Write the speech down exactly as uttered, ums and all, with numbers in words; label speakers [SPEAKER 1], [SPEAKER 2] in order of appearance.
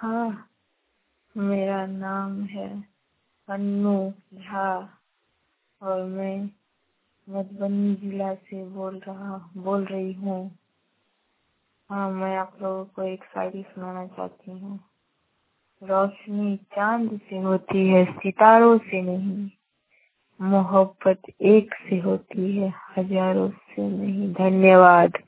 [SPEAKER 1] हाँ, मेरा नाम है अन्नू झा और मैं मधुबनी जिला से बोल रहा बोल रही हूँ। हाँ, मैं आप लोगों को एक शायरी सुनाना चाहती हूँ। रोशनी चांद से होती है सितारों से नहीं, मोहब्बत एक से होती है हजारों से नहीं। धन्यवाद।